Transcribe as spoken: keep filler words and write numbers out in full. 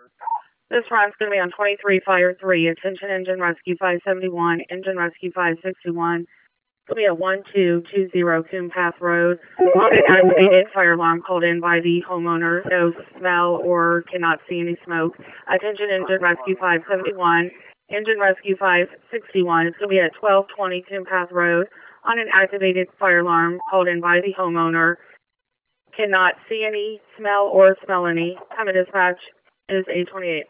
This round's going to be on twenty-three Fire three. Attention Engine Rescue five seventy-one, Engine Rescue five sixty-one. It's going to be at one two two zero Coon Path Road. On an activated fire alarm called in by the homeowner. No smell or cannot see any smoke. Attention Engine Rescue five seventy-one, Engine Rescue five sixty-one. It's going to be at twelve twenty Coon Path Road. On an activated fire alarm called in by the homeowner. Cannot see any, smell, or smell any. Time of dispatch is eight twenty-eight.